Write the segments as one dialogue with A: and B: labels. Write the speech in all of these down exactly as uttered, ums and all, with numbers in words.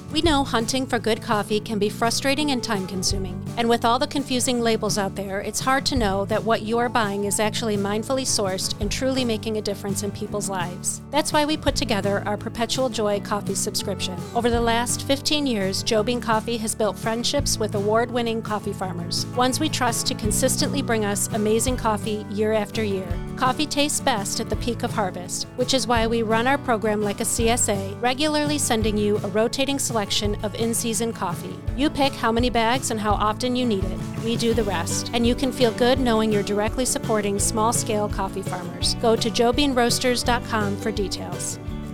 A: We know hunting for good coffee can be frustrating and time-consuming. And with all the confusing labels out there, it's hard to know that what you are buying is actually mindfully sourced and truly making a difference in people's lives. That's why we put together our Perpetual Joy coffee subscription. Over the last fifteen years, Joe Bean Coffee has built friendships with award-winning coffee farmers, ones we trust to consistently bring us amazing coffee year after year. Coffee tastes best at the peak of harvest, which is why we run our program like a C S A, regularly sending you a rotating selection of in-season coffee. You pick how many bags and how often you need it. We do the rest. And you can feel good knowing you're directly supporting small-scale coffee farmers. Go to joe bean roasters dot com for details.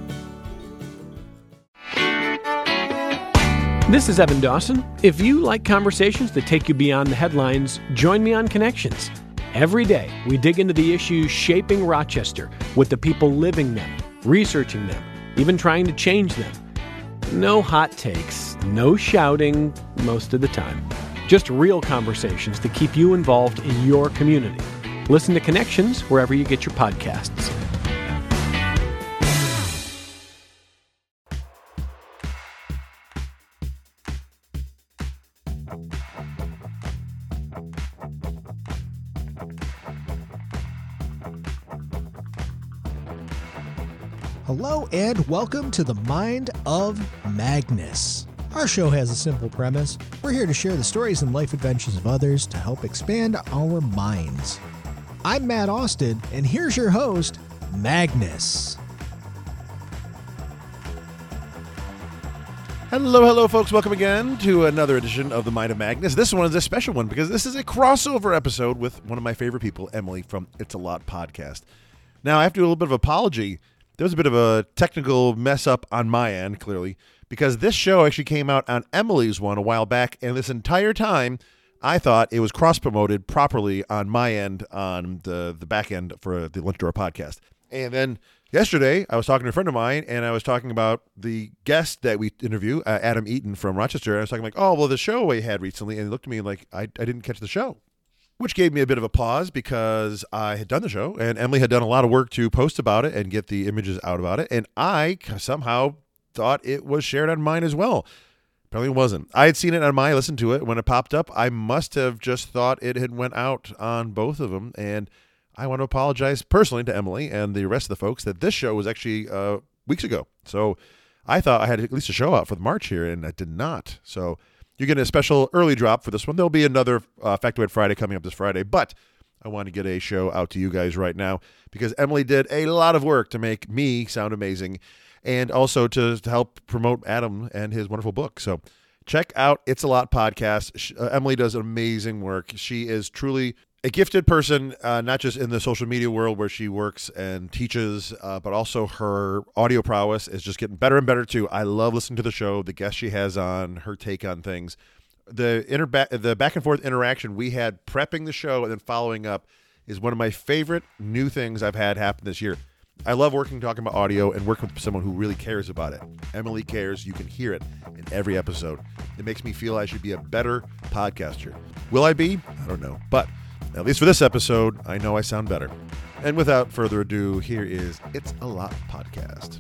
B: This is Evan Dawson. If you like conversations that take you beyond the headlines, join me on Connections. Every day, we dig into the issues shaping Rochester with the people living them, researching them, even trying to change them. No hot takes, no shouting most of the time. Just real conversations to keep you involved in your community. Listen to Connections wherever you get your podcasts.
C: Hello and welcome to the Mind of Magnus. Our show has a simple premise. We're here to share the stories and life adventures of others to help expand our minds. I'm Matt Austin, and here's your host, Magnus.
D: Hello, hello, folks. Welcome again to another edition of the Mind of Magnus. This one is a special one because this is a crossover episode with one of my favorite people, Emily from It's a Lot podcast. Now, I have to do a little bit of apology. There was a bit of a technical mess up on my end, clearly, because this show actually came out on Emily's one a while back, and this entire time, I thought it was cross-promoted properly on my end, on the, the back end for the Lunch Door podcast. And then yesterday, I was talking to a friend of mine, and I was talking about the guest that we interview, uh, Adam Eaton from Rochester, and I was talking like, oh, well, the show we had recently, and he looked at me like, I, I didn't catch the show. Which gave me a bit of a pause because I had done the show and Emily had done a lot of work to post about it and get the images out about it. And I somehow thought it was shared on mine as well. Apparently it wasn't. I had seen it on mine, listened to it. When it popped up, I must have just thought it had went out on both of them. And I want to apologize personally to Emily and the rest of the folks that this show was actually uh, weeks ago. So I thought I had at least a show out for the March here and I did not. So you're getting a special early drop for this one. There'll be another uh, Factoid Friday coming up this Friday, but I want to get a show out to you guys right now because Emily did a lot of work to make me sound amazing and also to, to help promote Adam and his wonderful book. So check out It's a Lot podcast. She, uh, Emily does amazing work. She is truly a gifted person, uh, not just in the social media world where she works and teaches, uh, but also her audio prowess is just getting better and better too. I love listening to the show, the guests she has on, her take on things. The inter- the back and forth interaction we had prepping the show and then following up is one of my favorite new things I've had happen this year. I love working, talking about audio and working with someone who really cares about it. Emily cares. You can hear it in every episode. It makes me feel I should be a better podcaster. Will I be? I don't know. But at least for this episode, I know I sound better. And without further ado, here is It's a Lot podcast.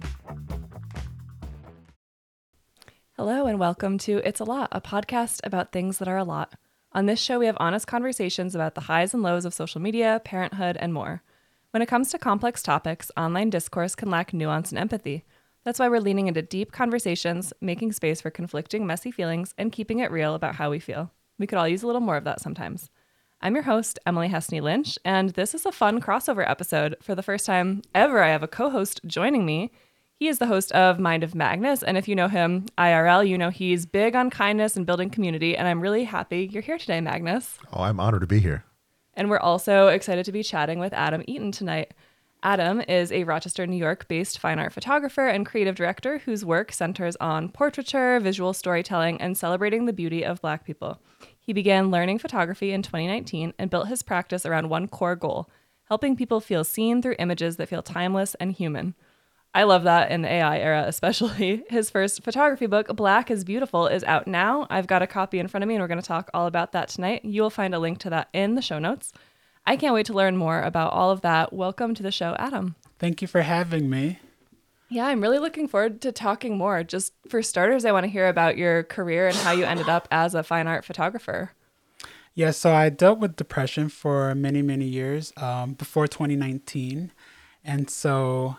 E: Hello and welcome to It's a Lot, a podcast about things that are a lot. On this show, we have honest conversations about the highs and lows of social media, parenthood, and more. When it comes to complex topics, online discourse can lack nuance and empathy. That's why we're leaning into deep conversations, making space for conflicting, messy feelings, and keeping it real about how we feel. We could all use a little more of that sometimes. I'm your host, Emily Hesney Lynch, and this is a fun crossover episode. For the first time ever, I have a co-host joining me. He is the host of Mind of Magnus, and if you know him I R L, you know he's big on kindness and building community, and I'm really happy you're here today, Magnus.
D: Oh, I'm honored to be here.
E: And we're also excited to be chatting with Adam Eaton tonight. Adam is a Rochester, New York-based fine art photographer and creative director whose work centers on portraiture, visual storytelling, and celebrating the beauty of Black people. He began learning photography in twenty nineteen and built his practice around one core goal, helping people feel seen through images that feel timeless and human. I love that in the A I era, especially. His first photography book, Black is Beautiful, is out now. I've got a copy in front of me, and we're going to talk all about that tonight. You will find a link to that in the show notes. I can't wait to learn more about all of that. Welcome to the show, Adam.
F: Thank you for having me.
E: Yeah, I'm really looking forward to talking more. Just for starters, I want to hear about your career and how you ended up as a fine art photographer.
F: Yeah, so I dealt with depression for many, many years um, before twenty nineteen. And so,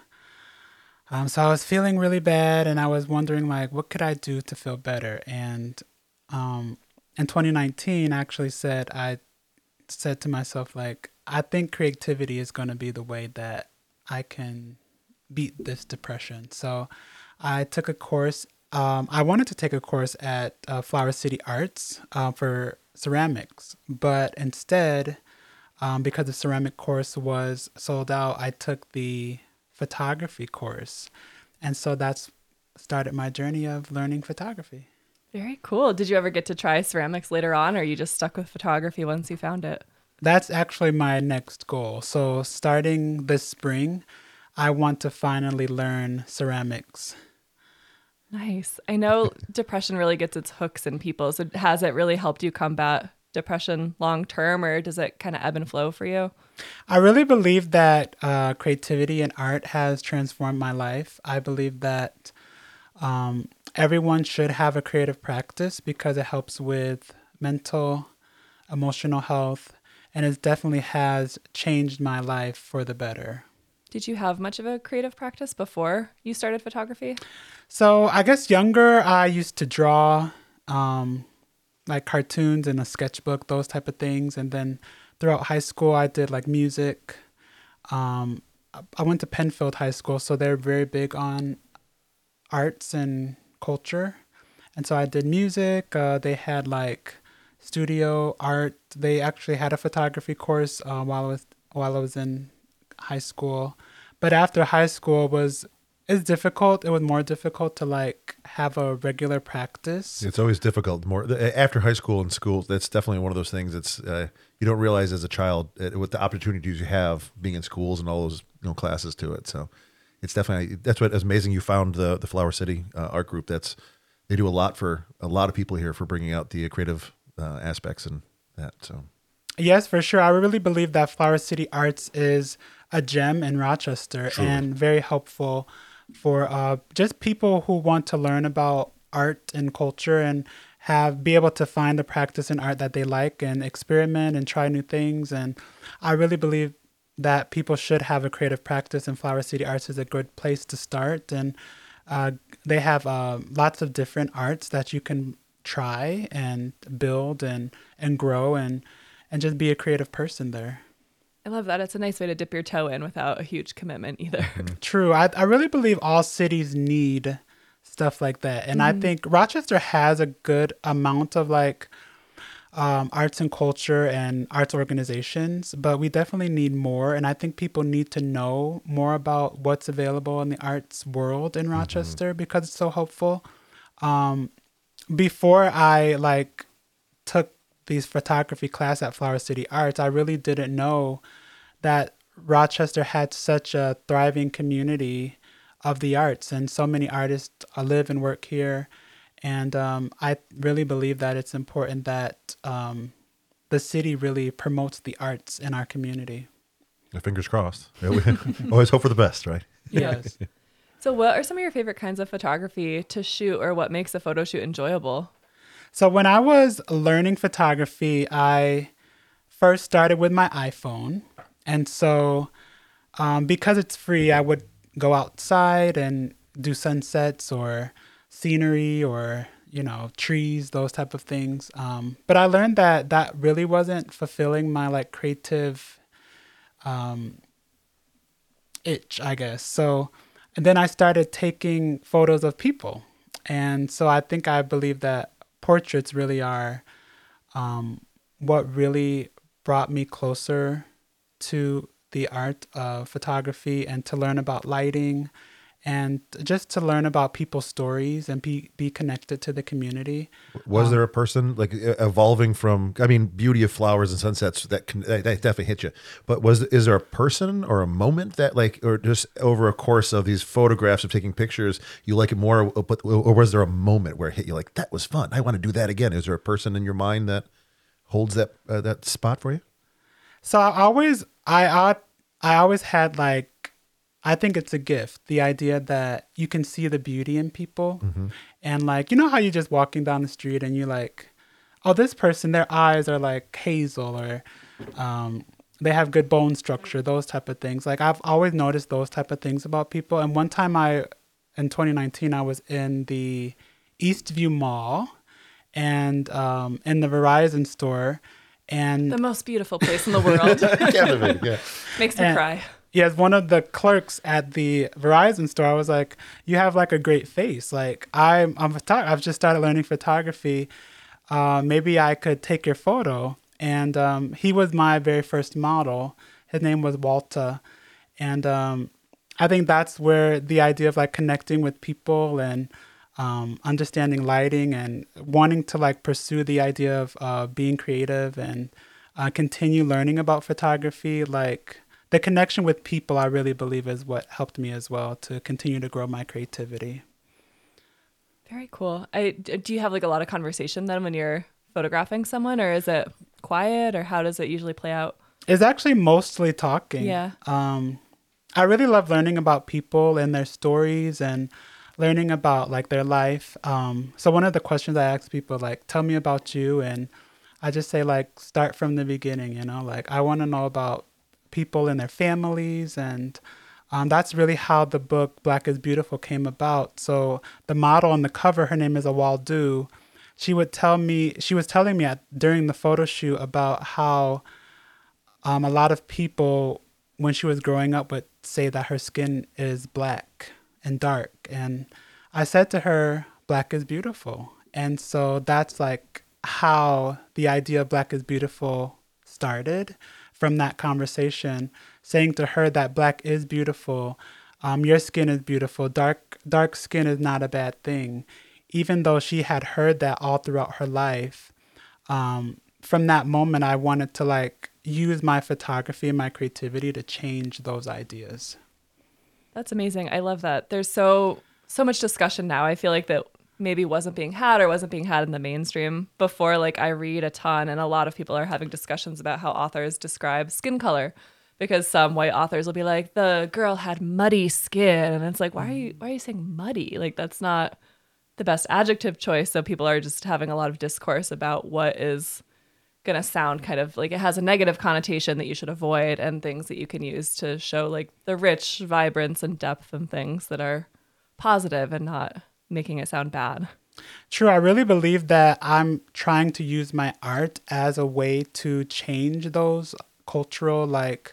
F: um, so I was feeling really bad and I was wondering, like, what could I do to feel better? And um, in twenty nineteen, I actually said, I said to myself, like, I think creativity is going to be the way that I can beat this depression. So I took a course. Um, I wanted to take a course at uh, Flower City Arts uh, for ceramics, but instead, um, because the ceramic course was sold out, I took the photography course. And so that's started my journey of learning photography.
E: Very cool. Did you ever get to try ceramics later on, or you just stuck with photography once you found it?
F: That's actually my next goal. So starting this spring, I want to finally learn ceramics.
E: Nice. I know depression really gets its hooks in people. So has it really helped you combat depression long term, or does it kind of ebb and flow for you?
F: I really believe that uh, creativity and art has transformed my life. I believe that um, everyone should have a creative practice because it helps with mental, emotional health, and it definitely has changed my life for the better.
E: Did you have much of a creative practice before you started photography?
F: So I guess younger, I used to draw um, like cartoons in a sketchbook, those type of things. And then throughout high school, I did like music. Um, I went to Penfield High School, so they're very big on arts and culture. And so I did music. Uh, they had like studio art. They actually had a photography course uh, while I was while I was in high school. But after high school was it's difficult. It was more difficult to like have a regular practice.
D: It's always difficult. More after high school and school, that's definitely one of those things that's uh, you don't realize as a child uh, with the opportunities you have being in schools and all those you know classes to it. So it's definitely that's what is amazing. You found the the Flower City uh, art group. That's they do a lot for a lot of people here for bringing out the creative uh, aspects and that. So
F: yes, for sure. I really believe that Flower City Arts is a gem in Rochester. Truly. And very helpful for uh, just people who want to learn about art and culture and have be able to find the practice in art that they like and experiment and try new things. And I really believe that people should have a creative practice, and Flower City Arts is a good place to start. And uh, they have uh, lots of different arts that you can try and build and, and grow and, and just be a creative person there.
E: I love that. It's a nice way to dip your toe in without a huge commitment either.
F: Mm-hmm. True. I, I really believe all cities need stuff like that. And mm-hmm. I think Rochester has a good amount of like um, arts and culture and arts organizations, but we definitely need more. And I think people need to know more about what's available in the arts world in Rochester mm-hmm. because it's so helpful. Um, before I like took these photography class at Flower City Arts, I really didn't know that Rochester had such a thriving community of the arts, and so many artists live and work here. And um, I really believe that it's important that um, the city really promotes the arts in our community.
D: Fingers crossed. Always hope for the best, right?
F: Yes.
E: So what are some of your favorite kinds of photography to shoot, or what makes a photo shoot enjoyable?
F: So when I was learning photography, I first started with my iPhone. And so um, because it's free, I would go outside and do sunsets or scenery or, you know, trees, those type of things. Um, but I learned that that really wasn't fulfilling my like creative um, itch, I guess. So and then I started taking photos of people. And so I think I believe that portraits really are um, what really brought me closer to the art of photography and to learn about lighting and just to learn about people's stories and be, be connected to the community.
D: Was
F: um,
D: there a person like evolving from, I mean, beauty of flowers and sunsets that can, that definitely hit you, but was, is there a person or a moment that like, or just over a course of these photographs of taking pictures, you like it more, but, or was there a moment where it hit you like, that was fun, I want to do that again? Is there a person in your mind that holds that, uh, that spot for you?
F: So I always, I, I, I always had like, I think it's a gift. The idea that you can see the beauty in people. Mm-hmm. And like, you know how you're just walking down the street and you're like, oh, this person, their eyes are like hazel, or um, they have good bone structure, those type of things. Like I've always noticed those type of things about people. And one time I, in twenty nineteen, I was in the Eastview Mall and um, in the Verizon store. And
E: the most beautiful place in the world.
D: Captivating, yeah.
E: Makes me
F: and,
E: cry.
F: Yes, one of the clerks at the Verizon store, I was like, you have like a great face. Like I'm, I'm a photog- I've just started learning photography. Uh, maybe I could take your photo. And um, he was my very first model. His name was Walter. And um, I think that's where the idea of like connecting with people and um, understanding lighting and wanting to like pursue the idea of uh, being creative and uh, continue learning about photography, like the connection with people, I really believe is what helped me as well to continue to grow my creativity.
E: Very cool. I, do you have like a lot of conversation then when you're photographing someone, or is it quiet, or how does it usually play out?
F: It's actually mostly talking.
E: Yeah.
F: Um, I really love learning about people and their stories and learning about like their life. Um, so one of the questions I ask people, like, tell me about you. And I just say like, start from the beginning, you know, like I want to know about people and their families. And um, that's really how the book Black is Beautiful came about. So the model on the cover, her name is Awaldu. She would tell me, she was telling me at, during the photo shoot about how um, a lot of people, when she was growing up, would say that her skin is black and dark. And I said to her, Black is beautiful. And so that's like how the idea of Black is Beautiful started, from that conversation, saying to her that Black is beautiful. Um, your skin is beautiful. Dark, dark skin is not a bad thing. Even though she had heard that all throughout her life, um, from that moment, I wanted to like use my photography and my creativity to change those ideas.
E: That's amazing. I love that. There's so so much discussion now. I feel like that maybe wasn't being had or wasn't being had in the mainstream before. Like I read a ton, and a lot of people are having discussions about how authors describe skin color, because some white authors will be like, the girl had muddy skin, and it's like, why are you why are you saying muddy? Like that's not the best adjective choice. So people are just having a lot of discourse about what is going to sound kind of like it has a negative connotation that you should avoid, and things that you can use to show like the rich vibrance and depth and things that are positive and not making it sound bad.
F: True. I really believe that I'm trying to use my art as a way to change those cultural like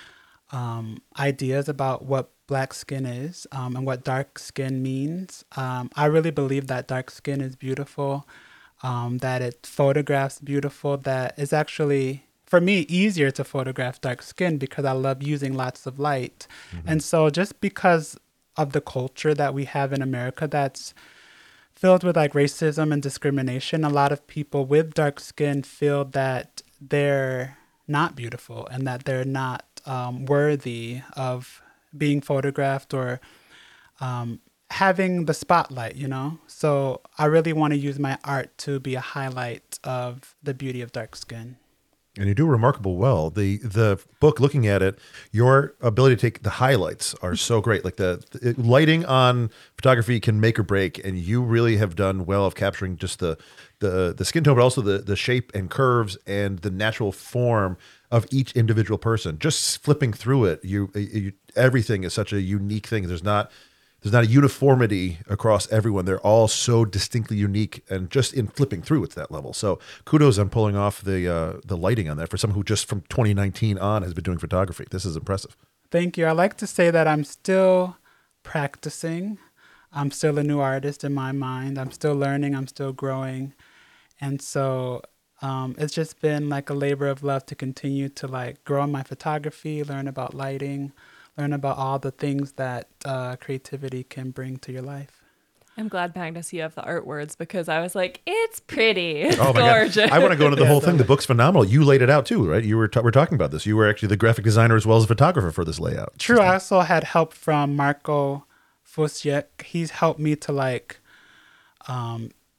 F: um, ideas about what Black skin is um, and what dark skin means. Um, I really believe that dark skin is beautiful, um, that it photographs beautiful, that it's actually, for me, easier to photograph dark skin because I love using lots of light. Mm-hmm. And so just because of the culture that we have in America that's filled with like racism and discrimination, a lot of people with dark skin feel that they're not beautiful and that they're not um, worthy of being photographed or um, having the spotlight, you know? So I really want to use my art to be a highlight of the beauty of dark skin.
D: And you do remarkable well. The the book, looking at it, your ability to take the highlights are so great. Like the, the lighting on photography can make or break, and you really have done well of capturing just the the the skin tone, but also the the shape and curves and the natural form of each individual person. Just flipping through it, you, you everything is such a unique thing. There's not there's not a uniformity across everyone. They're all so distinctly unique, and just in flipping through, it's that level. So kudos on pulling off the uh, the lighting on that for someone who just from twenty nineteen on has been doing photography. This is impressive.
F: Thank you. I like to say that I'm still practicing. I'm still a new artist in my mind. I'm still learning. I'm still growing. And so um, it's just been like a labor of love to continue to like grow in my photography, learn about lighting, learn about all the things that uh, creativity can bring to your life.
E: I'm glad, Magnus, you have the art words, because I was like, it's pretty. It's
D: oh my
E: gorgeous.
D: God. I want to go into the whole thing. The book's phenomenal. You laid it out too, right? You were ta- we're talking about this. You were actually the graphic designer as well as a photographer for this layout.
F: True. I also had help from Marco Fusiek. He's helped me to like um,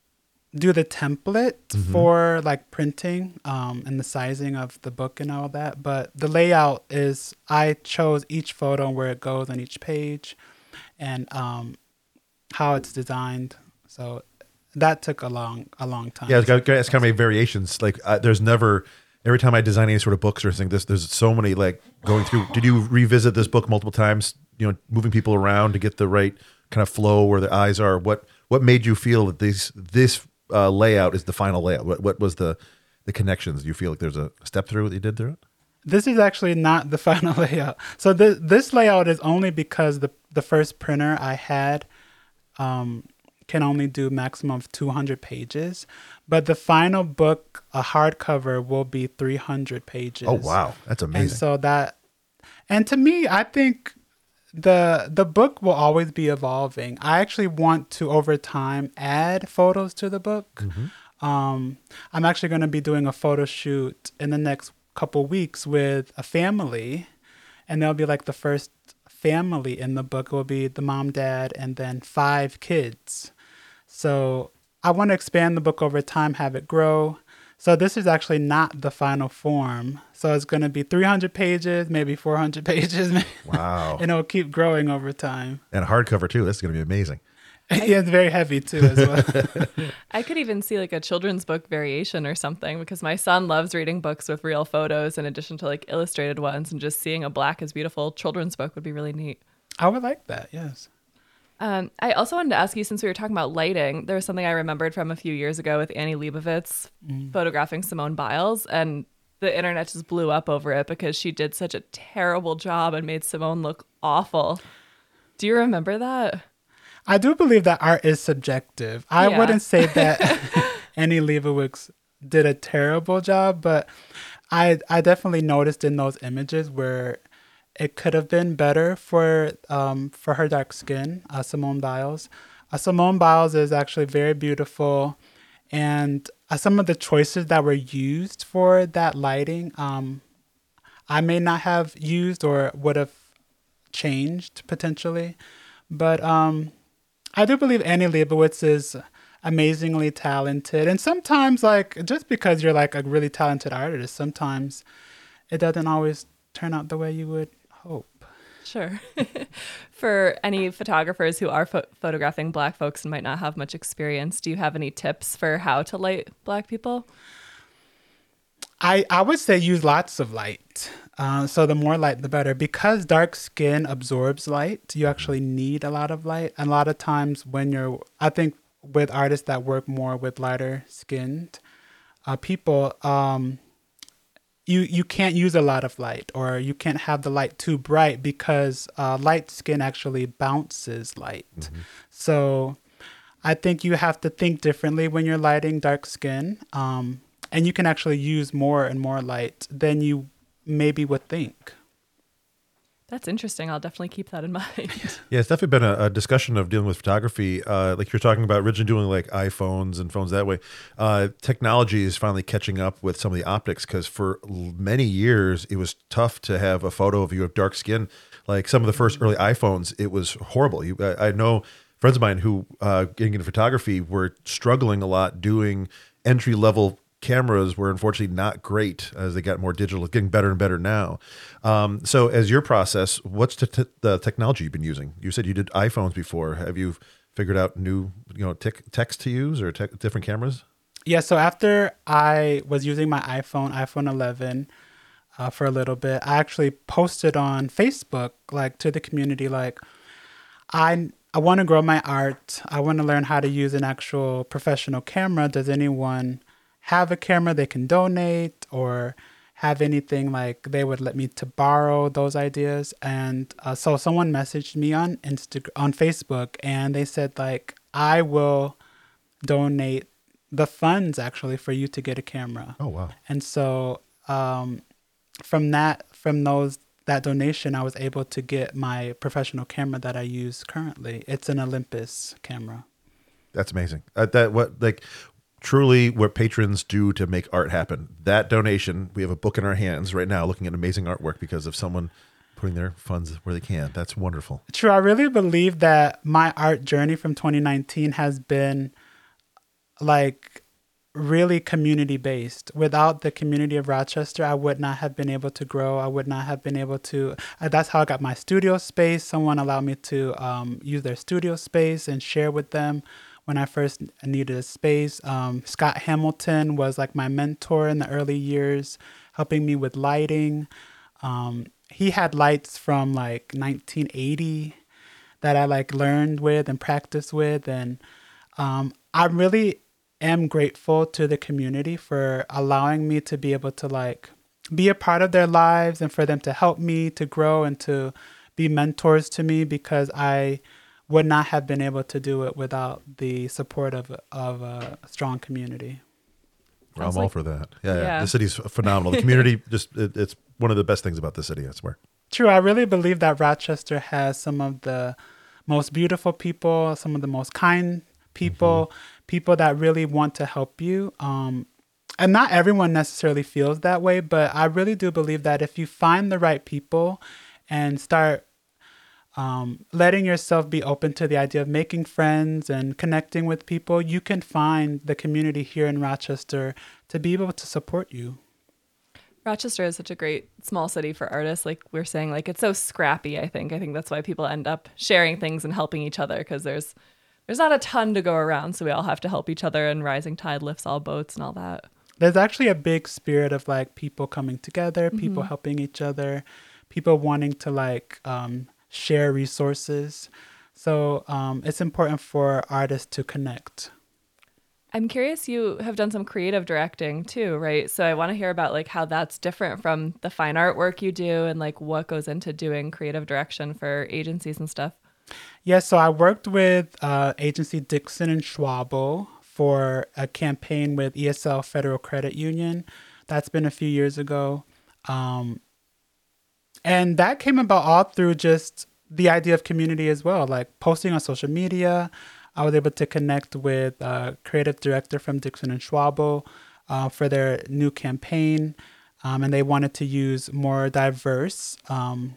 F: do the template
D: Mm-hmm.
F: for like printing um, and the sizing of the book and all that. But the layout is I chose each photo and where it goes on each page and um, how it's designed. So that took a long, a long time.
D: Yeah, it's got, it's got many variations. Like uh, there's never, every time I design any sort of books or anything, this there's so many like going through. Did you revisit this book multiple times? You know, moving people around to get the right kind of flow where the eyes are. What what made you feel that this this uh, layout is the final layout? What what was the the connections? Do you feel like there's a step through that you did through it?
F: This is actually not the final layout. So this this layout is only because the the first printer I had um, can only do maximum of two hundred pages, but the final book, a hardcover, will be three hundred pages.
D: Oh wow, that's amazing.
F: And so that, and to me, I think the the book will always be evolving. I actually want to over time add photos to the book.
D: Mm-hmm.
F: Um, I'm actually going to be doing a photo shoot in the next couple weeks with a family, and they'll be like the first family in the book. It will be the mom, dad, and then five kids. So I want to expand the book over time, have it grow. So this is actually not the final form. So it's going to be three hundred pages, maybe four hundred pages.
D: Wow.
F: And it'll keep growing over time.
D: And a hardcover too. That's going to be amazing.
F: Yeah, it's very heavy too as well.
E: I could even see like a children's book variation or something because my son loves reading books with real photos in addition to like illustrated ones, and just seeing a Black is Beautiful children's book would be really neat.
F: I would like that, yes.
E: Um, I also wanted to ask you, since we were talking about lighting, there was something I remembered from a few years ago with Annie Leibovitz
F: Mm.
E: photographing Simone Biles, and the internet just blew up over it because she did such a terrible job and made Simone look awful. Do you remember that?
F: I do believe that art is subjective. I
E: Yeah.
F: wouldn't say that Annie Leibovitz did a terrible job, but I I definitely noticed in those images where it could have been better for um for her dark skin, uh, Simone Biles. Uh, Simone Biles is actually very beautiful, and uh, some of the choices that were used for that lighting, um, I may not have used or would have changed potentially, but um. I do believe Annie Leibovitz is amazingly talented. And sometimes, like, just because you're like a really talented artist, sometimes it doesn't always turn out the way you would hope.
E: Sure. For any photographers who are pho- photographing Black folks and might not have much experience, do you have any tips for how to light Black people?
F: I, I would say use lots of light. Uh, so the more light, the better. Because dark skin absorbs light, you actually need a lot of light. And a lot of times when you're, I think with artists that work more with lighter skinned uh, people, um, you, you can't use a lot of light, or you can't have the light too bright because uh, light skin actually bounces light. Mm-hmm. So I think you have to think differently when you're lighting dark skin. Um, and you can actually use more and more light than you maybe would think.
E: That's interesting. I'll definitely keep that in mind.
D: Yeah, it's definitely been a, a discussion of dealing with photography. Uh, like you're talking about originally doing like iPhones and phones that way. Uh, technology is finally catching up with some of the optics, because for many years it was tough to have a photo of you with dark skin. Like some of the first early iPhones, it was horrible. You, I, I know friends of mine who uh, getting into photography were struggling a lot doing entry level cameras were unfortunately not great as they got more digital. It's getting better and better now. Um, so as your process, what's the, t- the technology you've been using? You said you did iPhones before. Have you figured out new, you know, tech text to use or te- different cameras?
F: Yeah. So after I was using my iPhone, iPhone eleven uh, for a little bit, I actually posted on Facebook, like to the community, like I, I want to grow my art. I want to learn how to use an actual professional camera. Does anyone have a camera they can donate, or have anything like they would let me to borrow those ideas? And uh, so someone messaged me on Insta- on Facebook, and they said like, I will donate the funds actually for you to get a camera.
D: Oh, wow.
F: And so um, from that, from those, that donation, I was able to get my professional camera that I use currently. It's an Olympus camera.
D: That's amazing. Uh, that what like truly what patrons do to make art happen. That donation, we have a book in our hands right now looking at amazing artwork because of someone putting their funds where they can. That's wonderful.
F: True. I really believe that my art journey from twenty nineteen has been like really community based. Without the community of Rochester, I would not have been able to grow. I would not have been able to. Uh, that's how I got my studio space. Someone allowed me to um, use their studio space and share with them when I first needed a space. Um, Scott Hamilton was like my mentor in the early years, helping me with lighting. Um, he had lights from like nineteen eighty that I like learned with and practiced with. And um, I really am grateful to the community for allowing me to be able to like be a part of their lives and for them to help me to grow and to be mentors to me, because I would not have been able to do it without the support of of a strong community.
D: Well, I'm
E: Sounds
D: all
E: like-
D: for that. Yeah, yeah.
E: yeah.
D: The city's phenomenal. The community, just it, it's one of the best things about the city, I swear.
F: True. I really believe that Rochester has some of the most beautiful people, some of the most kind people, mm-hmm. people that really want to help you. Um, and not everyone necessarily feels that way, but I really do believe that if you find the right people and start um, letting yourself be open to the idea of making friends and connecting with people, you can find the community here in Rochester to be able to support you.
E: Rochester is such a great small city for artists. Like we're saying, like it's so scrappy. I think. I think that's why people end up sharing things and helping each other, because there's there's not a ton to go around, so we all have to help each other. And rising tide lifts all boats and all that.
F: There's actually a big spirit of like people coming together, people mm-hmm. helping each other, people wanting to like um, share resources. So um, it's important for artists to connect.
E: I'm curious, you have done some creative directing too, right? So I want to hear about like how that's different from the fine art work you do and like what goes into doing creative direction for agencies and stuff.
F: Yeah, so I worked with uh, agency Dixon and Schwabel for a campaign with E S L Federal Credit Union. That's been a few years ago. Um, and that came about all through just the idea of community as well, like posting on social media. I was able to connect with a creative director from Dixon and Schwabel uh, for their new campaign. Um, and they wanted to use more diverse um,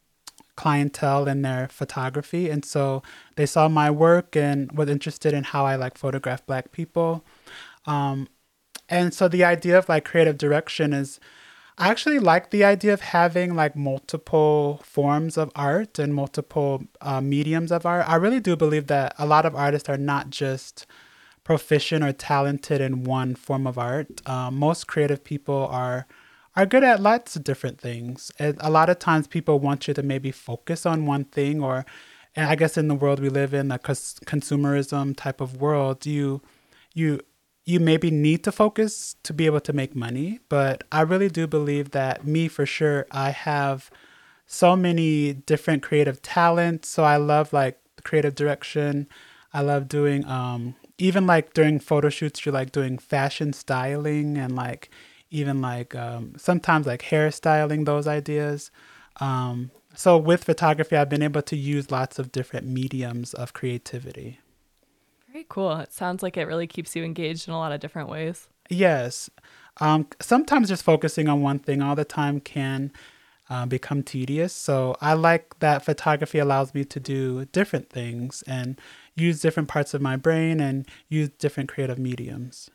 F: clientele in their photography. And so they saw my work and was interested in how I like photograph Black people. Um, and so the idea of like creative direction is, I actually like the idea of having like multiple forms of art and multiple uh, mediums of art. I really do believe that a lot of artists are not just proficient or talented in one form of art. Um, most creative people are are good at lots of different things. And a lot of times people want you to maybe focus on one thing, or, and I guess in the world we live in, a cons- consumerism type of world, you you you maybe need to focus to be able to make money. But I really do believe that me, for sure, I have so many different creative talents. So I love like creative direction. I love doing, um, even like during photo shoots, you're like doing fashion styling and like even like um, sometimes like hairstyling, those ideas. Um, so with photography, I've been able to use lots of different mediums of creativity.
E: Very cool. It sounds like it really keeps you engaged in a lot of different ways.
F: Yes. Um, sometimes just focusing on one thing all the time can uh, become tedious. So I like that photography allows me to do different things and use different parts of my brain and use different creative mediums.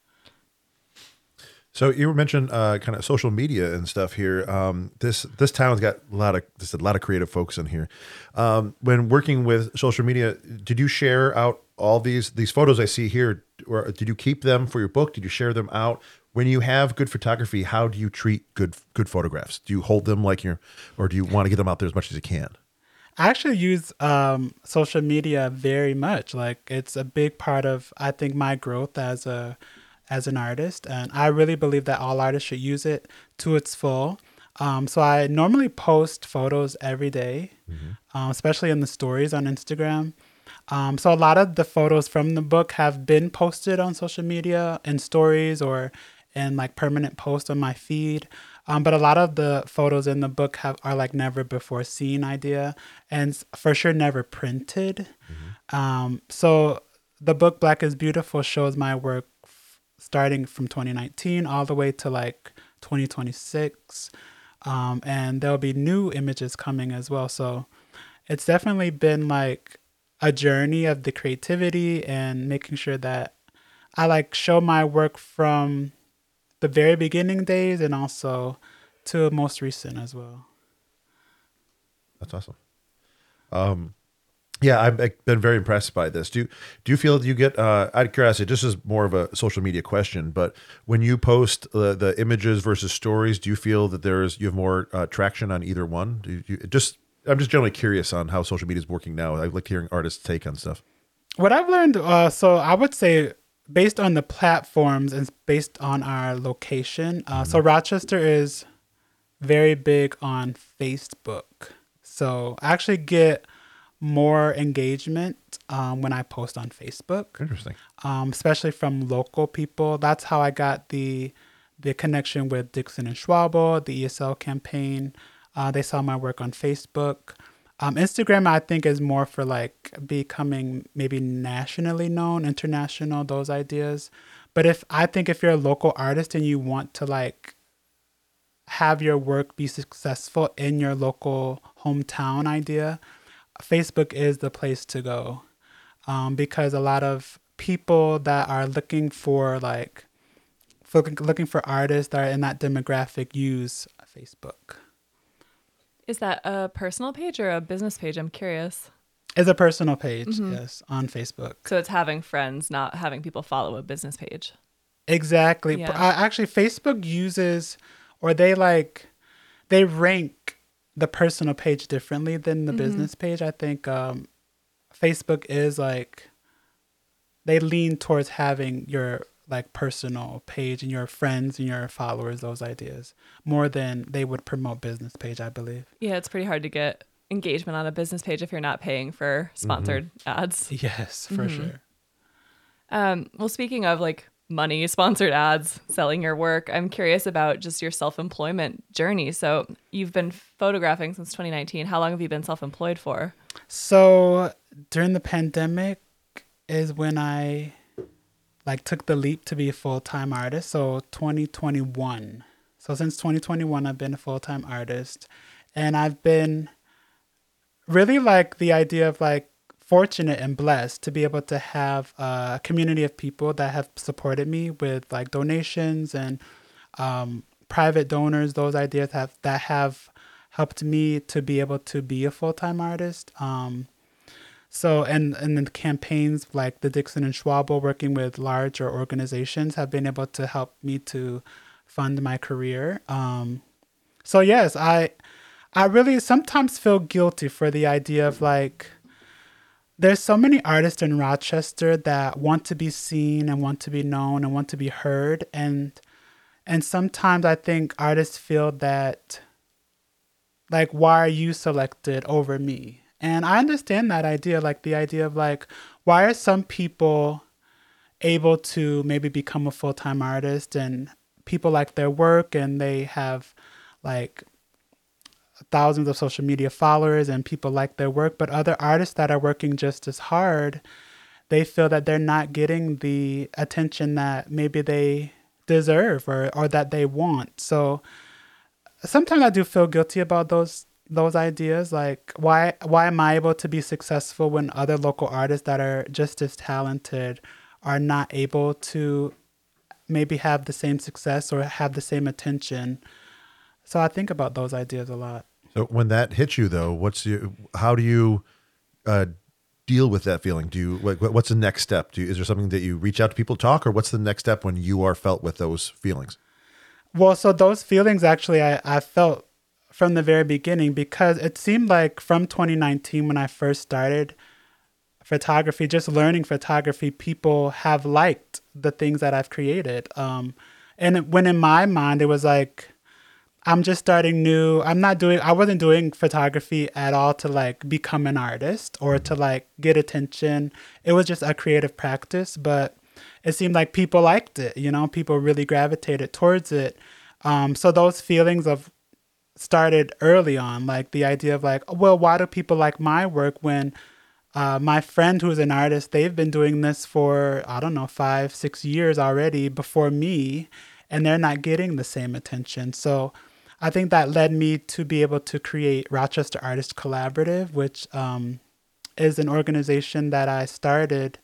D: So you mentioned uh, kind of social media and stuff here. Um, this this town's got a lot of just a lot of creative folks in here. Um, when working with social media, did you share out all these these photos I see here, or did you keep them for your book? Did you share them out? When you have good photography, how do you treat good good photographs? Do you hold them like you're, or do you want to get them out there as much as you can?
F: I actually use um, social media very much. Like it's a big part of, I think, my growth as a as an artist. And I really believe that all artists should use it to its full. Um, so I normally post photos every day, mm-hmm. um, especially in the stories on Instagram. Um, so a lot of the photos from the book have been posted on social media in stories or in like permanent posts on my feed. Um, but a lot of the photos in the book have are like never before seen idea and for sure never printed. Mm-hmm. Um, so the book Black is Beautiful shows my work starting from twenty nineteen all the way to like twenty twenty-six. Um, and there'll be new images coming as well. So it's definitely been like a journey of the creativity and making sure that I like show my work from the very beginning days and also to most recent as well.
D: That's awesome. Um, yeah, I've I've been very impressed by this. Do you, do you feel that you get, uh, out of curiosity, this is more of a social media question, but when you post the, the images versus stories, do you feel that there's, you have more uh, traction on either one? Do you, just, I'm just generally curious on how social media is working now. I like hearing artists' take on stuff.
F: What I've learned, uh, so I would say based on the platforms and based on our location, uh, mm-hmm. so Rochester is very big on Facebook. So I actually get more engagement um, when I post on Facebook.
D: Interesting.
F: Um, especially from local people. That's how I got the the connection with Dixon and Schwabel, the E S L campaign. Uh, they saw my work on Facebook. Um, Instagram, I think, is more for like becoming maybe nationally known, international, those ideas. But if I think if you're a local artist and you want to like have your work be successful in your local hometown idea, Facebook is the place to go, um, because a lot of people that are looking for like for, looking for artists that are in that demographic use Facebook.
E: Is that a personal page or a business page? I'm curious.
F: It's a personal page,
E: mm-hmm.
F: yes, on Facebook.
E: So it's having friends, not having people follow a business page.
F: Exactly.
E: Yeah.
F: Uh, actually, Facebook uses, or they like, they rank the personal page differently than the mm-hmm. business page. I think um, Facebook is like, they lean towards having your like personal page and your friends and your followers, those ideas, more than they would promote business page, I believe.
E: Yeah, it's pretty hard to get engagement on a business page if you're not paying for sponsored mm-hmm. ads.
F: Yes, for mm-hmm. sure.
E: Um, well, speaking of like money, sponsored ads, selling your work, I'm curious about just your self-employment journey. So you've been photographing since twenty nineteen. How long have you been self-employed for?
F: So during the pandemic is when I like took the leap to be a full-time artist. So twenty twenty-one. So since twenty twenty-one, I've been a full-time artist, and I've been really like the idea of like fortunate and blessed to be able to have a community of people that have supported me with like donations and um, private donors. Those ideas have that have helped me to be able to be a full-time artist. Um, so and and the campaigns like the Dixon and Schwabel, working with larger organizations, have been able to help me to fund my career. Um, so yes, I I really sometimes feel guilty for the idea of like, there's so many artists in Rochester that want to be seen and want to be known and want to be heard. And and sometimes I think artists feel that, like, why are you selected over me? And I understand that idea, like the idea of like, why are some people able to maybe become a full-time artist and people like their work and they have like thousands of social media followers and people like their work, but other artists that are working just as hard, they feel that they're not getting the attention that maybe they deserve or, or that they want. So sometimes I do feel guilty about those those ideas. Like, why why am I able to be successful when other local artists that are just as talented are not able to maybe have the same success or have the same attention? So I think about those ideas a lot.
D: So when that hits you, though, what's your, how do you uh, deal with that feeling? Do you, what, what's the next step? Do you, is there something that you reach out to people to talk, or what's the next step when you are felt with those feelings?
F: Well, so those feelings actually I, I felt from the very beginning, because it seemed like from twenty nineteen when I first started photography, just learning photography, people have liked the things that I've created. Um, and when in my mind, it was like, I'm just starting new. I'm not doing, I wasn't doing photography at all to like become an artist or to like get attention. It was just a creative practice, but it seemed like people liked it, you know, people really gravitated towards it. Um, so those feelings of started early on, like the idea of like, well, why do people like my work when uh, my friend who's an artist, they've been doing this for, I don't know, five, six years already before me, and they're not getting the same attention. So I think that led me to be able to create Rochester Artist Collaborative, which um, is an organization that I started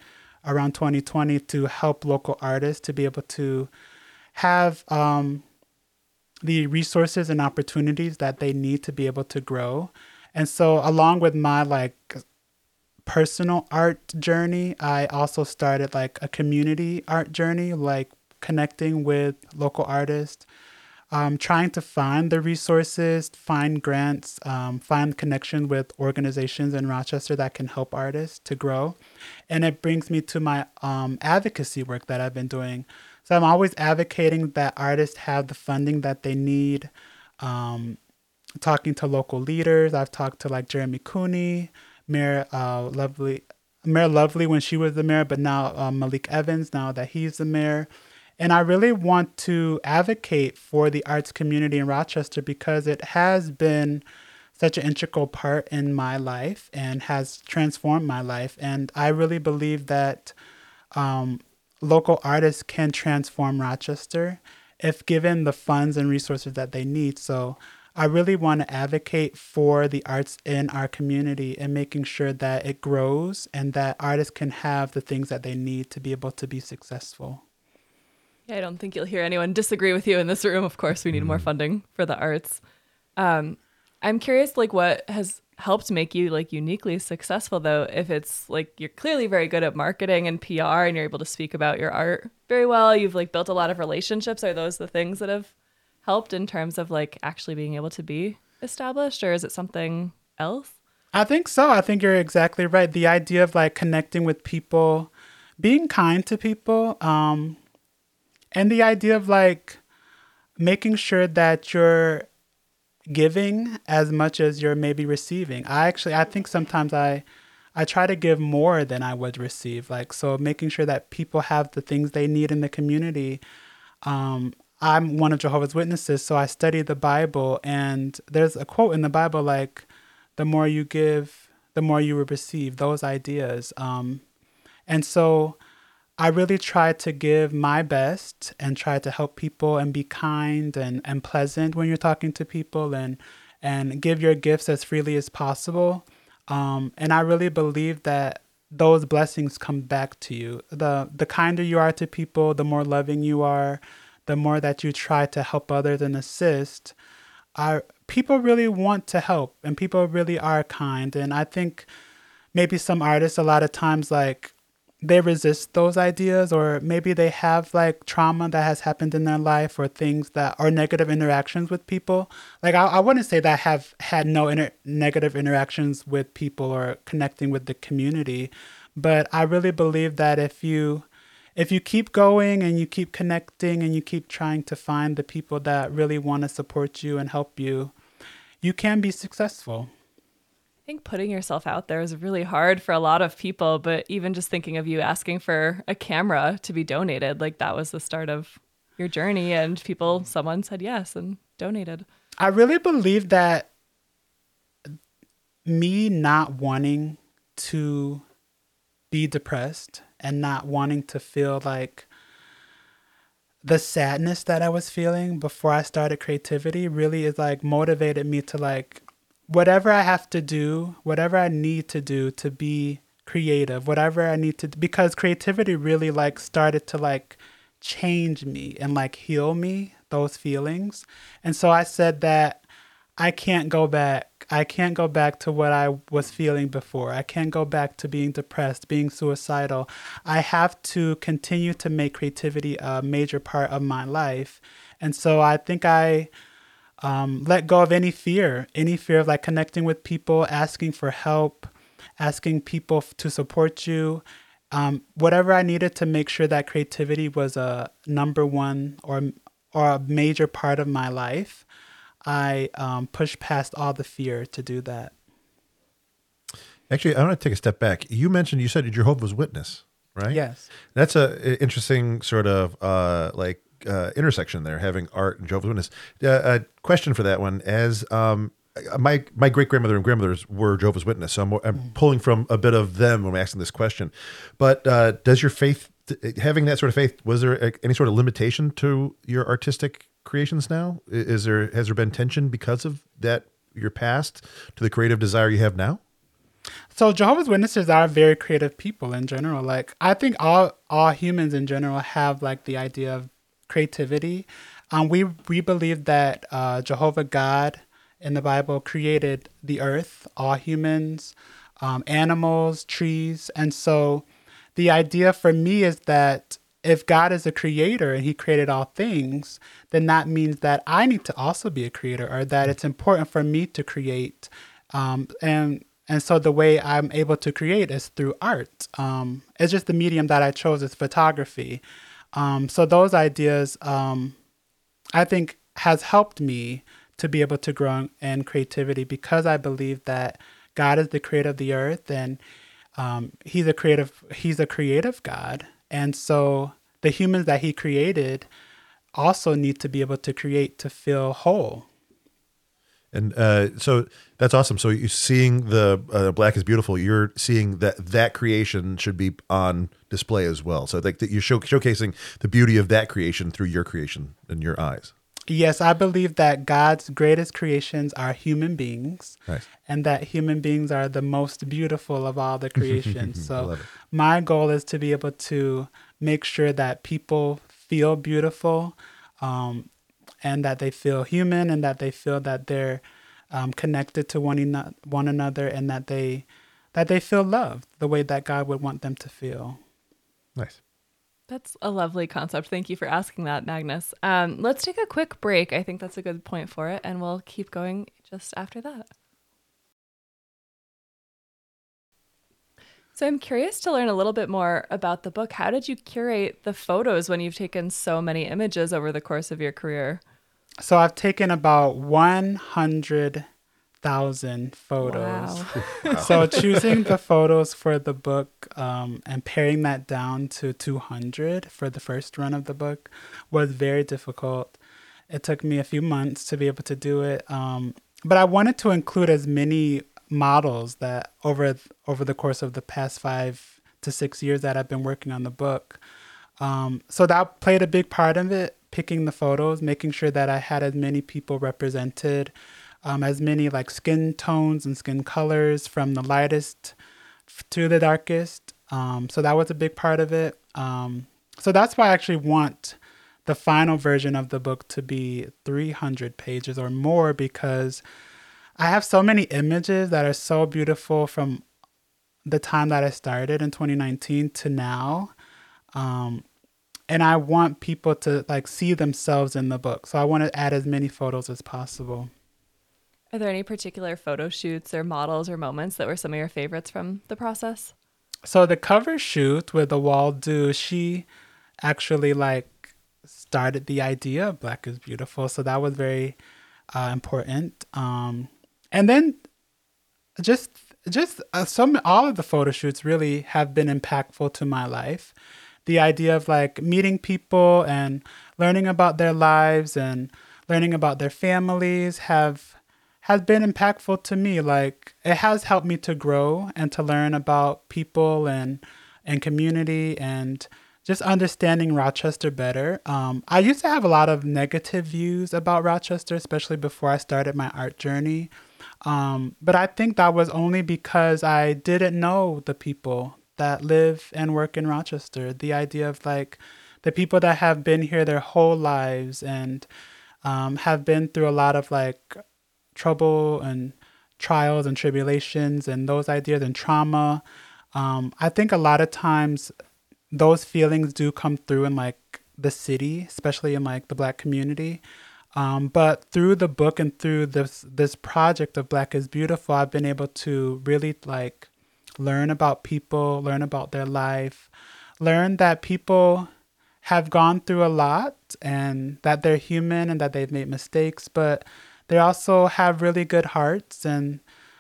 F: around twenty twenty to help local artists to be able to have um, the resources and opportunities that they need to be able to grow. And so along with my like personal art journey, I also started like a community art journey, like connecting with local artists, um, trying to find the resources, find grants, um, find connection with organizations in Rochester that can help artists to grow. And it brings me to my um, advocacy work that I've been doing. So I'm always advocating that artists have the funding that they need, um, talking to local leaders. I've talked to like Jeremy Cooney, Mayor uh, Lovely, Mayor Lovely when she was the mayor, but now um, Malik Evans, now that he's the mayor. And I really want to advocate for the arts community in Rochester because it has been such an integral part in my life and has transformed my life. And I really believe that um, local artists can transform Rochester if given the funds and resources that they need. So I really want to advocate for the arts in our community and making sure that it grows and that artists can have the things that they need to be able to be successful.
E: Yeah, I don't think you'll hear anyone disagree with you in this room. Of course, we need more funding for the arts. Um, I'm curious, like, what has helped make you like uniquely successful, though? If it's like you're clearly very good at marketing and P R, and you're able to speak about your art very well. You've like built a lot of relationships. Are those the things that have helped in terms of like actually being able to be established, or is it something else?
F: I think so. I think you're exactly right. The idea of like connecting with people, being kind to people, um, and the idea of like making sure that you're giving as much as you're maybe receiving. I actually, I think sometimes I, I try to give more than I would receive. Like, so making sure that people have the things they need in the community. Um, I'm one of Jehovah's Witnesses, so I study the Bible, and there's a quote in the Bible like, the more you give, the more you will receive, those ideas. Um, and so I really try to give my best and try to help people and be kind and, and pleasant when you're talking to people and and give your gifts as freely as possible. Um, and I really believe that those blessings come back to you. The the kinder you are to people, the more loving you are, the more that you try to help others and assist. Our, people really want to help and people really are kind. And I think maybe some artists a lot of times like they resist those ideas, or maybe they have like trauma that has happened in their life or things that are negative interactions with people. Like I, I wouldn't say that I have had no inter- negative interactions with people or connecting with the community, but I really believe that if you if you keep going and you keep connecting and you keep trying to find the people that really want to support you and help you, you can be successful.
E: I think putting yourself out there is really hard for a lot of people, but even just thinking of you asking for a camera to be donated, like that was the start of your journey, and people, someone said yes and donated.
F: I really believe that me not wanting to be depressed and not wanting to feel like the sadness that I was feeling before I started creativity really is like motivated me to like, whatever I have to do, whatever I need to do to be creative, whatever I need to do, because creativity really like started to like change me and like heal me, those feelings. And so I said that I can't go back. I can't go back to what I was feeling before. I can't go back to being depressed, being suicidal. I have to continue to make creativity a major part of my life. And so I think I Um, let go of any fear, any fear of like connecting with people, asking for help, asking people f- to support you. Um, whatever I needed to make sure that creativity was a number one or or a major part of my life, I um, pushed past all the fear to do that.
D: Actually, I want to take a step back. You mentioned, you said Jehovah's Witness, right?
F: Yes.
D: That's a a interesting sort of uh, like uh, intersection there, having art and Jehovah's Witness. Uh, a question for that one, as um, my my great grandmother and grandmothers were Jehovah's Witness, so I'm, I'm pulling from a bit of them when I'm asking this question. But uh, does your faith, having that sort of faith, was there a, any sort of limitation to your artistic creations now? Is there has there been tension because of that, your past, to the creative desire you have now?
F: So Jehovah's Witnesses are very creative people in general. Like I think all all humans in general have like the idea of creativity. Um, we we believe that uh, Jehovah God in the Bible created the earth, all humans, um, animals, trees, and so the idea for me is that if God is a creator and he created all things, then that means that I need to also be a creator, or that it's important for me to create. Um, and and so the way I'm able to create is through art. Um, it's just the medium that I chose is photography. Um, so those ideas, um, I think, has helped me to be able to grow in creativity because I believe that God is the creator of the earth, and um, he's a creative. He's a creative God. And so the humans that he created also need to be able to create to feel whole.
D: And uh, so that's awesome. So you're seeing the uh, Black is Beautiful. You're seeing that that creation should be on display as well. So like that you're show, showcasing the beauty of that creation through your creation in your eyes.
F: Yes, I believe that God's greatest creations are human beings.
D: Nice.
F: And that human beings are the most beautiful of all the creations. So my goal is to be able to make sure that people feel beautiful, um, and that they feel human, and that they feel that they're um, connected to one, eno- one another, and that they that they feel loved the way that God would want them to feel.
D: Nice.
E: That's a lovely concept. Thank you for asking that, Magnus. Um, let's take a quick break. I think that's a good point for it, and we'll keep going just after that. So I'm curious to learn a little bit more about the book. How did you curate the photos when you've taken so many images over the course of your career?
F: So I've taken about one hundred thousand photos.
E: Wow.
F: So choosing the photos for the book um, and paring that down to two hundred for the first run of the book was very difficult. It took me a few months to be able to do it. Um, but I wanted to include as many models that over over the course of the past five to six years that I've been working on the book. Um, so that played a big part of it, picking the photos, making sure that I had as many people represented, um, as many like skin tones and skin colors from the lightest to the darkest. Um, so that was a big part of it. Um, so that's why I actually want the final version of the book to be three hundred pages or more, because I have so many images that are so beautiful from the time that I started in twenty nineteen to now. Um, and I want people to like see themselves in the book. So I want to add as many photos as possible.
E: Are there any particular photo shoots or models or moments that were some of your favorites from the process?
F: So the cover shoot with the Waldo, she actually like started the idea of Black is Beautiful. So that was very uh, important. Um, and then just just uh, some all of the photo shoots really have been impactful to my life. The idea of like meeting people and learning about their lives and learning about their families have has been impactful to me. Like it has helped me to grow and to learn about people and and community and just understanding Rochester better. Um, I used to have a lot of negative views about Rochester, especially before I started my art journey. Um, but I think that was only because I didn't know the people that live and work in Rochester. The idea of like the people that have been here their whole lives and um, have been through a lot of like trouble and trials and tribulations and those ideas and trauma. Um, I think a lot of times those feelings do come through in like the city, especially in like the Black community. Um, but through the book and through this this project of Black is Beautiful, I've been able to really like learn about people, learn about their life, learn that people have gone through a lot and that they're human and that they've made mistakes, but they also have really good hearts, and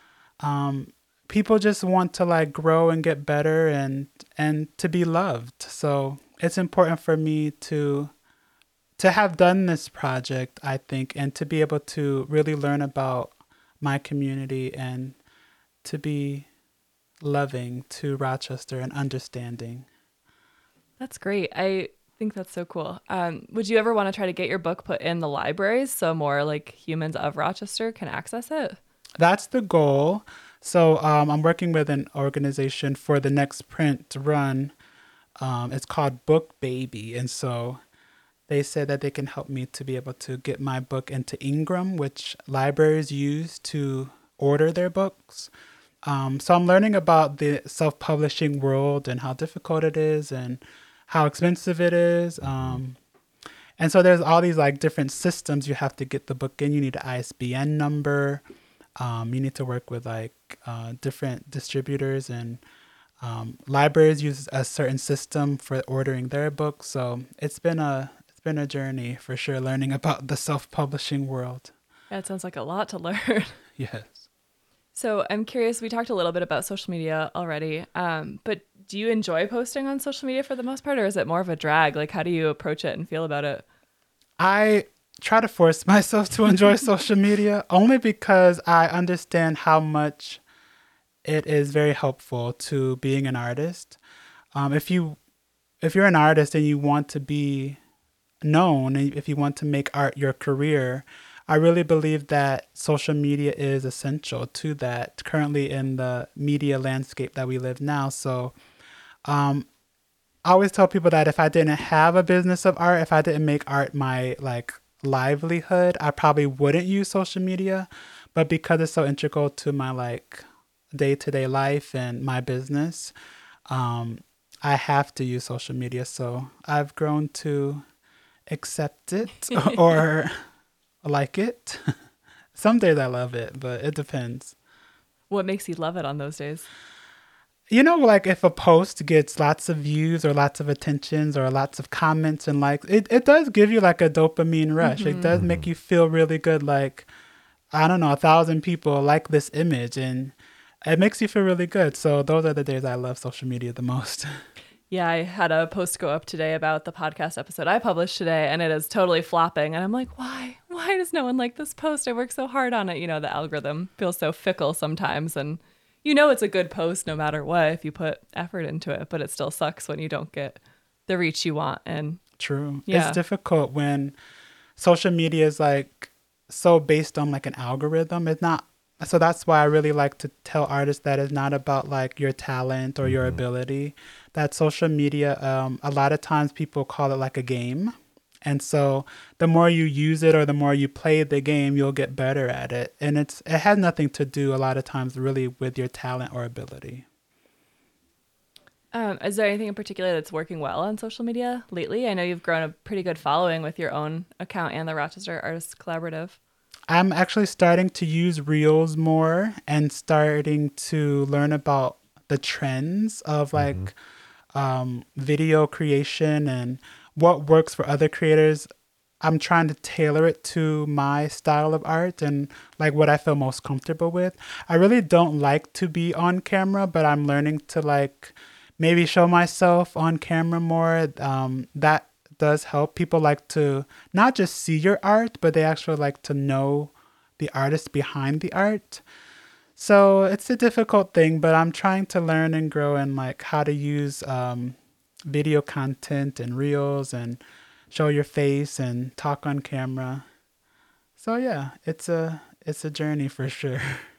F: um, people just want to like grow and get better and and to be loved. So it's important for me to to have done this project, I think, and to be able to really learn about my community and to be loving to Rochester and understanding.
E: That's great. I think that's so cool. Um, would you ever want to try to get your book put in the libraries so more like humans of Rochester can access it?
F: That's the goal. So um, I'm working with an organization for the next print run. Um, it's called Book Baby. And so they said that they can help me to be able to get my book into Ingram, which libraries use to order their books. Um, so I'm learning about the self-publishing world and how difficult it is and how expensive it is. Um, and so there's all these like different systems you have to get the book in. You need an I S B N number. Um, you need to work with like uh, different distributors, and um, libraries use a certain system for ordering their books. So it's been a it's been a journey for sure, learning about the self-publishing world.
E: Yeah, it sounds like a lot to learn.
F: Yes.
E: So I'm curious, we talked a little bit about social media already, um, but do you enjoy posting on social media for the most part, or is it more of a drag? Like, how do you approach it and feel about it?
F: I try to force myself to enjoy social media only because I understand how much it is very helpful to being an artist. Um, if you if you're an artist and you want to be known, and if you want to make art your career, I really believe that social media is essential to that currently in the media landscape that we live now. So um, I always tell people that if I didn't have a business of art, if I didn't make art my like livelihood, I probably wouldn't use social media. But because it's so integral to my like day-to-day life and my business, um, I have to use social media. So I've grown to accept it or like it. Some days I love it, but it depends.
E: What makes you love it on those days?
F: You know, like if a post gets lots of views or lots of attentions or lots of comments and likes, it, it does give you like a dopamine rush. Mm-hmm. It does make you feel really good. Like, I don't know, a thousand people like this image, and it makes you feel really good. So those are the days I love social media the most.
E: Yeah, I had a post go up today about the podcast episode I published today, and it is totally flopping. And I'm like, why? Why does no one like this post? I worked so hard on it. You know, the algorithm feels so fickle sometimes. And you know it's a good post no matter what if you put effort into it, but it still sucks when you don't get the reach you want. And
F: true.
E: Yeah.
F: It's difficult when social media is like so based on like an algorithm. It's not. So that's why I really like to tell artists that it's not about like your talent or your ability. That social media, um, a lot of times people call it like a game. And so the more you use it or the more you play the game, you'll get better at it. And it's it has nothing to do a lot of times really with your talent or ability.
E: Um, is there anything in particular that's working well on social media lately? I know you've grown a pretty good following with your own account and the Rochester Artists Collaborative. I'm
F: actually starting to use Reels more and starting to learn about the trends of like mm-hmm. um, video creation and what works for other creators. I'm trying to tailor it to my style of art and like what I feel most comfortable with. I really don't like to be on camera, but I'm learning to like maybe show myself on camera more. Um, that does help. People like to not just see your art, but they actually like to know the artist behind the art. So it's a difficult thing, but I'm trying to learn and grow in like how to use um, video content and reels and show your face and talk on camera. So yeah, it's a it's a journey for sure.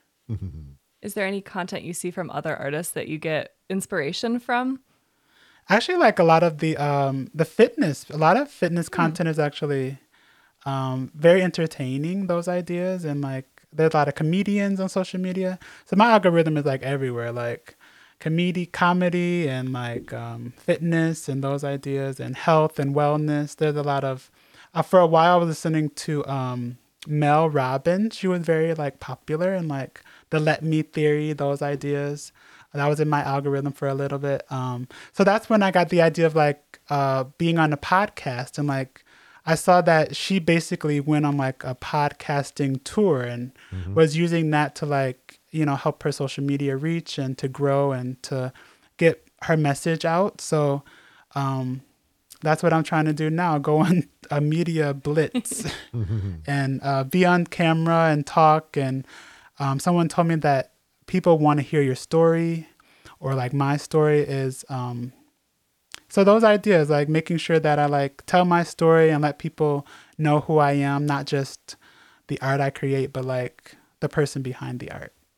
E: Is there any content you see from other artists that you get inspiration from?
F: Actually, like a lot of the um, the fitness, a lot of fitness mm. content is actually um, very entertaining, those ideas. And like there's a lot of comedians on social media. So my algorithm is like everywhere, like comedy, comedy and like um, fitness and those ideas and health and wellness. There's a lot of, uh, for a while I was listening to um, Mel Robbins. She was very like popular and like the let me theory, those ideas. That was in my algorithm for a little bit. Um, so that's when I got the idea of like uh, being on a podcast. And like, I saw that she basically went on like a podcasting tour and mm-hmm. was using that to like, you know, help her social media reach and to grow and to get her message out. So um, that's what I'm trying to do now. Go on a media blitz and uh, be on camera and talk. And um, someone told me that people want to hear your story or like my story is, um, so those ideas, like making sure that I like tell my story and let people know who I am, not just the art I create, but like the person behind the art.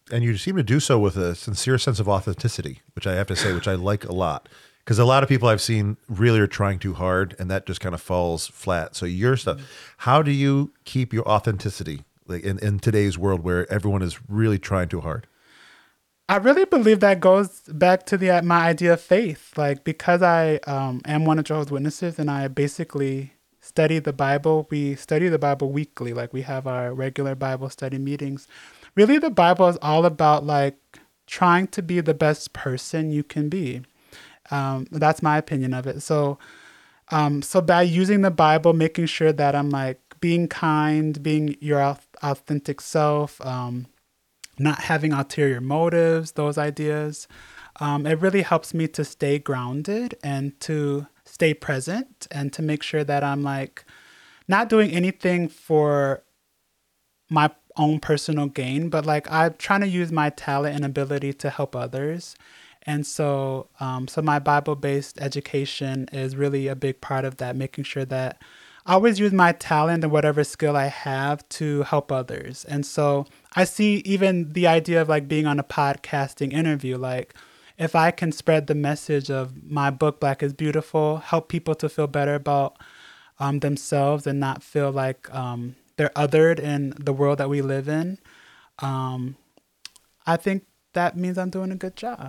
D: and you seem to do so with a sincere sense of authenticity, which I have to say, which I like a lot. Because a lot of people I've seen really are trying too hard, and that just kind of falls flat. So your stuff, how do you keep your authenticity like in, in today's world where everyone is really trying too hard?
F: I really believe that goes back to the my idea of faith. Like, because I um, am one of Jehovah's Witnesses, and I basically study the Bible. We study the Bible weekly. Like, we have our regular Bible study meetings. Really, the Bible is all about like trying to be the best person you can be. Um, that's my opinion of it. So, um, so by using the Bible, making sure that I'm like being kind, being your authentic self, um, not having ulterior motives, those ideas, um, it really helps me to stay grounded and to stay present and to make sure that I'm like not doing anything for my own personal gain, but like I'm trying to use my talent and ability to help others. And so, um, so my Bible-based education is really a big part of that, making sure that I always use my talent and whatever skill I have to help others. And so I see even the idea of like being on a podcasting interview, like if I can spread the message of my book, Black is Beautiful, help people to feel better about um, themselves and not feel like um, they're othered in the world that we live in, um, I think that means I'm doing a good job.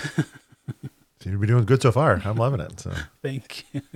D: So you've been doing good so far. I'm loving it. So
F: thank you.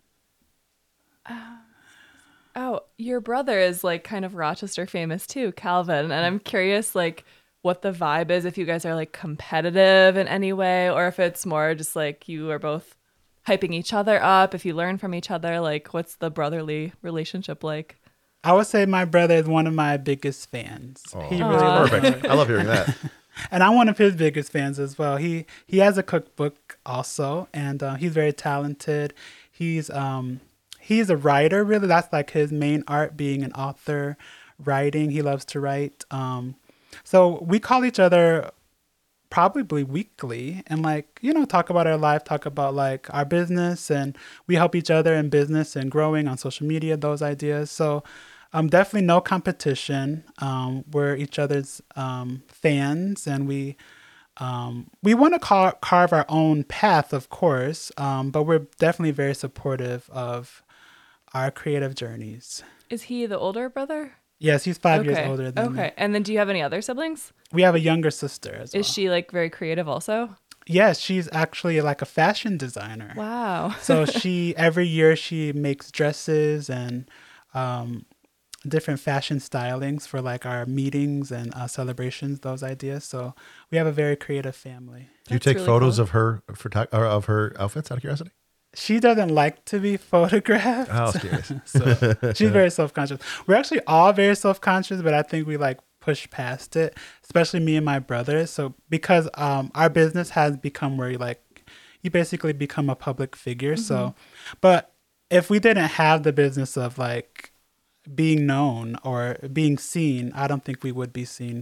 E: Uh, oh, your brother is like kind of Rochester famous too, Calvin. And I'm curious, like, what the vibe is, if you guys are like competitive in any way, or if it's more just like you are both hyping each other up, if you learn from each other. Like, what's the brotherly relationship like?
F: I would say my brother is one of my biggest fans.
D: Oh,
F: he really
D: perfect. I love hearing that.
F: And I'm one of his biggest fans as well. He he has a cookbook also, and uh, he's very talented. He's um he's a writer, really. That's like his main art, being an author, writing. He loves to write. Um, so we call each other probably weekly and like, you know, talk about our life, talk about like our business, and we help each other in business and growing on social media, those ideas. So Um, definitely no competition. Um, we're each other's um, fans, and we um, we want to car- carve our own path, of course, um, but we're definitely very supportive of our creative journeys.
E: Is he the older brother?
F: Yes, he's five
E: okay.
F: years older than me.
E: Okay. And then do you have any other siblings?
F: We have a younger sister as well.
E: Is she like very creative also?
F: Yes, she's actually like a fashion designer.
E: Wow.
F: So she, every year she makes dresses and um, different fashion stylings for like our meetings and uh, celebrations, those ideas. So we have a very creative family.
D: Do you
E: That's
D: take
E: really
D: photos
E: cool.
D: of her photo- or of her outfits out of curiosity?
F: She doesn't like to be photographed.
D: Oh, I was curious.
F: So she's very self-conscious. We're actually all very self-conscious, but I think we like push past it, especially me and my brother. So because um, our business has become where you like, you basically become a public figure. Mm-hmm. So, but if we didn't have the business of like being known or being seen, I don't think we would be seen.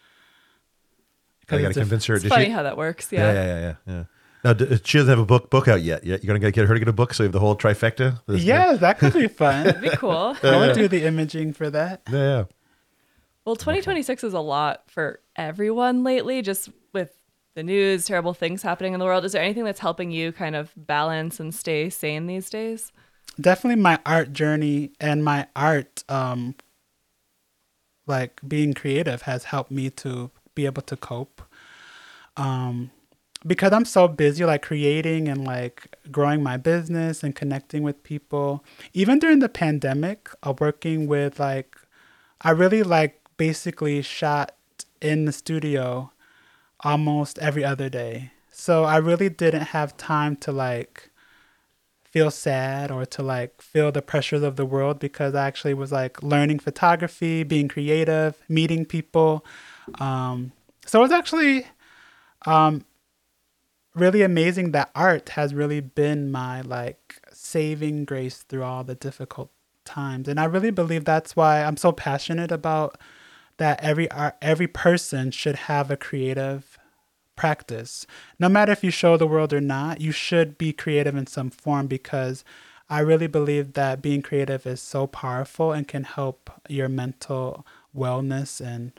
D: I got to convince her.
E: It's
D: Did
E: funny
D: she?
E: how that works.
D: Yeah,
E: Yeah.
D: yeah, yeah, yeah. yeah. Now, d- she doesn't have a book book out yet. Yet you're gonna get her to get a book, so you have the whole trifecta. This-
F: Yeah, that could be fun.
E: That'd be cool.
F: I would do the imaging for that.
D: Yeah, yeah.
E: Well, twenty twenty-six is a lot for everyone lately, just with the news, terrible things happening in the world. Is there anything that's helping you kind of balance and stay sane these days?
F: Definitely my art journey and my art, um, like being creative has helped me to be able to cope. Um, because I'm so busy, like creating and like growing my business and connecting with people. Even during the pandemic, uh, working with like, I really like basically shot in the studio almost every other day. So I really didn't have time to like feel sad or to like feel the pressures of the world, because I actually was like learning photography, being creative, meeting people. Um, so it was actually um, really amazing that art has really been my like saving grace through all the difficult times. And I really believe that's why I'm so passionate about that every art, every person should have a creative practice. No matter if you show the world or not, you should be creative in some form, because I really believe that being creative is so powerful and can help your mental wellness and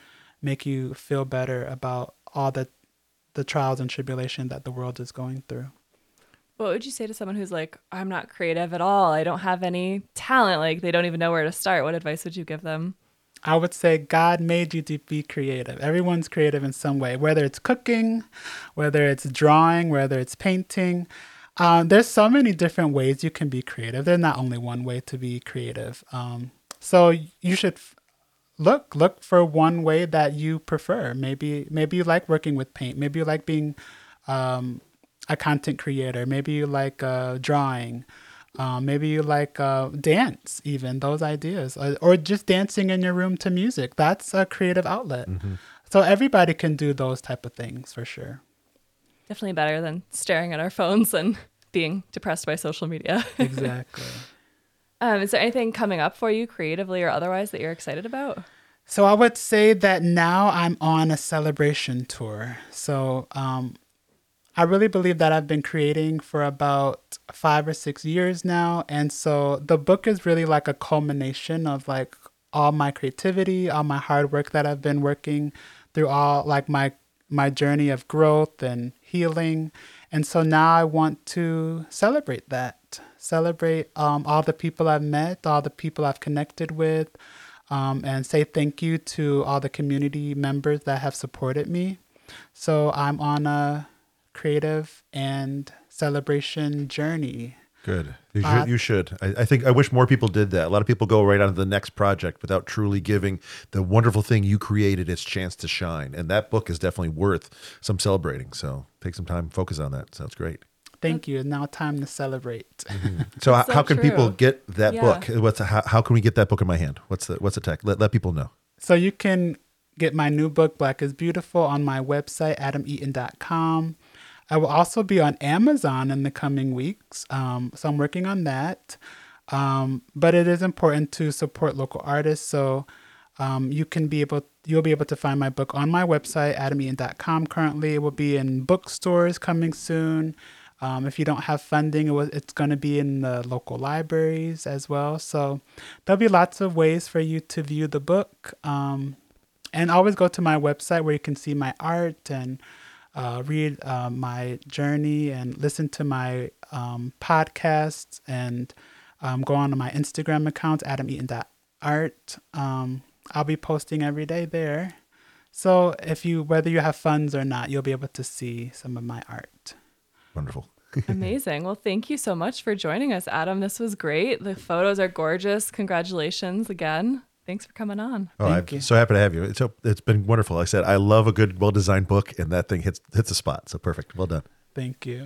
F: make you feel better about all the the trials and tribulation that the world is going through.
E: What would you say to someone who's like, I'm not creative at all, I don't have any talent, like they don't even know where to start? What advice would you give them?
F: I would say God made you to be creative. Everyone's creative in some way, whether it's cooking, whether it's drawing, whether it's painting. Um, there's so many different ways you can be creative. There's not only one way to be creative. Um, so you should f- look look for one way that you prefer. Maybe maybe you like working with paint. Maybe you like being um, a content creator. Maybe you like uh, drawing. Um, maybe you like uh, dance, even those ideas, or, or just dancing in your room to music. That's a creative outlet. Mm-hmm. So everybody can do those type of things for sure.
E: Definitely better than staring at our phones and being depressed by social media.
F: Exactly.
E: Um, is there anything coming up for you creatively or otherwise that you're excited about?
F: So I would say that now I'm on a celebration tour. So um, I really believe that I've been creating for about five or six years now. And so the book is really like a culmination of like all my creativity, all my hard work that I've been working through, all like my my journey of growth and healing. And so now I want to celebrate that, celebrate um, all the people I've met, all the people I've connected with, um, and say thank you to all the community members that have supported me. So I'm on a creative and celebration journey.
D: Good. You should.
F: Uh,
D: You should. I, I think I wish more people did that. A lot of people go right on to the next project without truly giving the wonderful thing you created its chance to shine. And that book is definitely worth some celebrating. So take some time, focus on that. Sounds great.
F: Thank you. Now time to celebrate.
D: Mm-hmm. So, how,
E: so
D: how can
E: true.
D: people get that
E: Yeah.
D: book? What's how, how can we get that book in my hand? What's the what's the tech? Let let people know.
F: So you can get my new book, Black is Beautiful, on my website, adam eaton dot com. I will also be on Amazon in the coming weeks. Um, so I'm working on that. Um, but it is important to support local artists. So um, you can be able, you'll be able to find my book on my website, adam eaton dot com. Currently, it will be in bookstores coming soon. Um, if you don't have funding, it was, it's going to be in the local libraries as well. So there'll be lots of ways for you to view the book. Um, and always go to my website where you can see my art and Uh, read uh, my journey and listen to my um, podcasts and um, go on to my Instagram account, adam eaton dot art. Um, I'll be posting every day there. So if you, whether you have funds or not, you'll be able to see some of my art.
D: Wonderful.
E: Amazing. Well, thank you so much for joining us, Adam. This was great. The photos are gorgeous. Congratulations again. Thanks for coming on.
D: Oh,
F: Thank
D: I'm
F: you.
D: so happy to have you. It's so, it's been wonderful. Like I said, I love a good, well-designed book, and that thing hits hits a spot. So perfect. Well done.
F: Thank you.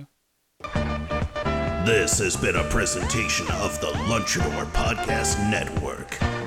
G: This has been a presentation of the Lunchador Podcast Network.